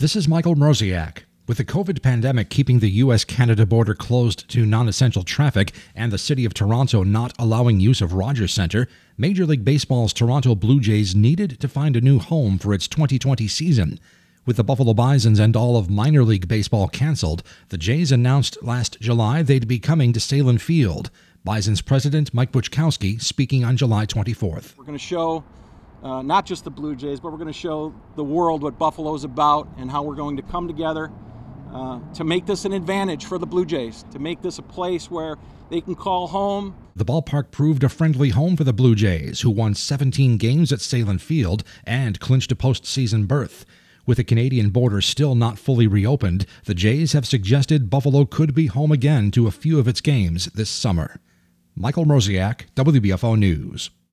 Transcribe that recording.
This is Michael Mroziak. With the COVID pandemic keeping the U.S.-Canada border closed to non-essential traffic and the City of Toronto not allowing use of Rogers Centre, Major League Baseball's Toronto Blue Jays needed to find a new home for its 2020 season. With the Buffalo Bisons and all of minor league baseball canceled, the Jays announced last July they'd be coming to Sahlen Field. Bisons president Mike Buczkowski speaking on July 24th. We're going to show not just the Blue Jays, but we're going to show the world what Buffalo's about and how we're going to come together to make this an advantage for the Blue Jays, to make this a place where they can call home. The ballpark proved a friendly home for the Blue Jays, who won 17 games at Sahlen Field and clinched a postseason berth. With the Canadian border still not fully reopened, the Jays have suggested Buffalo could be home again to a few of its games this summer. Michael Mroziak, WBFO News.